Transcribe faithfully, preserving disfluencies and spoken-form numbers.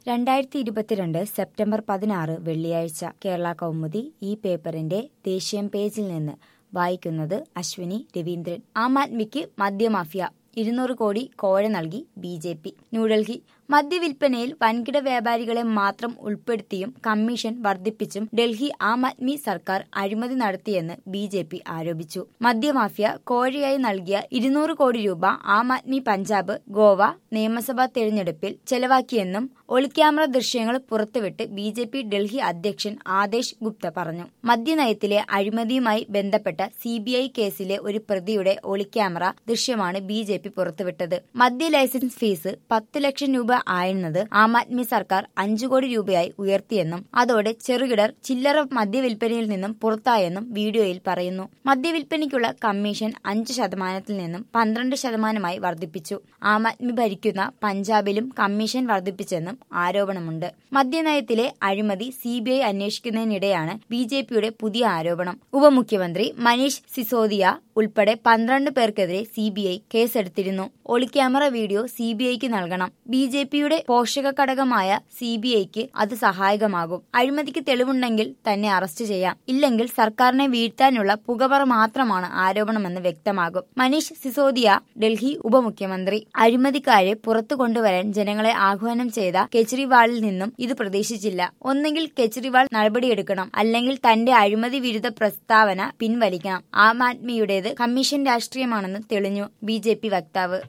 രണ്ടായിരത്തി ഇരുപത്തിരണ്ട് സെപ്റ്റംബർ പതിനാറ് വെള്ളിയാഴ്ച കേരള കൗമുദി ഈ പേപ്പറിന്റെ ദേശീയം പേജിൽ നിന്ന് വായിക്കുന്നത് അശ്വിനി രവീന്ദ്രൻ. ആം ആദ്മിക്ക് മദ്യമാഫിയ ഇരുന്നൂറ് കോടി കോഴ നൽകി ബി ജെ പി. ന്യൂഡൽഹി. മദ്യവിൽപ്പനയിൽ വൻകിട വ്യാപാരികളെ മാത്രം ഉൾപ്പെടുത്തിയും കമ്മീഷൻ വർദ്ധിപ്പിച്ചും ഡൽഹി ആം ആദ്മി സർക്കാർ അഴിമതി നടത്തിയെന്ന് ബി ജെ പി ആരോപിച്ചു. മദ്യമാഫിയ കോഴയായി നൽകിയ ഇരുന്നൂറ് കോടി രൂപ ആം ആദ്മി പഞ്ചാബ്, ഗോവ നിയമസഭാ തെരഞ്ഞെടുപ്പിൽ ചെലവാക്കിയെന്നും ഒളിക്യാമറ ദൃശ്യങ്ങൾ പുറത്തുവിട്ട് ബി ജെ പി ഡൽഹി അധ്യക്ഷൻ ആദേശ് ഗുപ്ത പറഞ്ഞു. മദ്യനയത്തിലെ അഴിമതിയുമായി ബന്ധപ്പെട്ട സി ബി ഐ കേസിലെ ഒരു പ്രതിയുടെ ഒളിക്യാമറ ദൃശ്യമാണ് ബി ജെ പി പുറത്തുവിട്ടത്. മദ്യ ലൈസൻസ് ഫീസ് പത്ത് ലക്ഷം രൂപ ആയിരുന്നത് ആം ആദ്മി സർക്കാർ അഞ്ചു കോടി രൂപയായി ഉയർത്തിയെന്നും അതോടെ ചെറുകിടർ ചില്ലറ മദ്യവിൽപ്പനയിൽ നിന്നും പുറത്തായെന്നും വീഡിയോയിൽ പറയുന്നു. മദ്യവിൽപ്പനയ്ക്കുള്ള കമ്മീഷൻ അഞ്ച് ശതമാനത്തിൽ നിന്നും പന്ത്രണ്ട് ശതമാനമായി വർദ്ധിപ്പിച്ചു. ആം ആദ്മി ഭരിക്കുന്ന പഞ്ചാബിലും കമ്മീഷൻ വർദ്ധിപ്പിച്ചെന്നും ആരോപണമുണ്ട്. മദ്യനയത്തിലെ അഴിമതി സി ബി ഐ അന്വേഷിക്കുന്നതിനിടെയാണ് ബി ജെ പിയുടെ പുതിയ ആരോപണം. ഉപമുഖ്യമന്ത്രി മനീഷ് സിസോദിയ ഉൾപ്പെടെ പന്ത്രണ്ട് പേർക്കെതിരെ സി ബി ഐ കേസെടുത്തിരുന്നു. ഒളിക്യാമറ വീഡിയോ സി ബി ഐക്ക് നൽകണം. ബി ജെ പിയുടെ പോഷക ഘടകമായ സി ബി ഐക്ക് അത് സഹായകമാകും. അഴിമതിക്ക് തെളിവുണ്ടെങ്കിൽ തന്നെ അറസ്റ്റ് ചെയ്യാം, ഇല്ലെങ്കിൽ സർക്കാരിനെ വീഴ്ത്താനുള്ള പുകമറ മാത്രമാണ് ആരോപണമെന്ന് വ്യക്തമാകും. മനീഷ് സിസോദിയ ഡൽഹി ഉപമുഖ്യമന്ത്രി. അഴിമതിക്കാരെ പുറത്തു കൊണ്ടുവരാൻ ജനങ്ങളെ ആഹ്വാനം ചെയ്ത കെജ്രിവാളിൽ നിന്നും ഇത് പ്രതീക്ഷിച്ചില്ല. ഒന്നെങ്കിൽ കെജ്രിവാൾ നടപടിയെടുക്കണം, അല്ലെങ്കിൽ തന്റെ അഴിമതി വിരുദ്ധ പ്രസ്താവന പിൻവലിക്കണം. ആം ആദ്മിയുടേത് കമ്മീഷൻ രാഷ്ട്രീയമാണെന്ന് തെളിഞ്ഞു ബി ജെ പി വക്താവ്.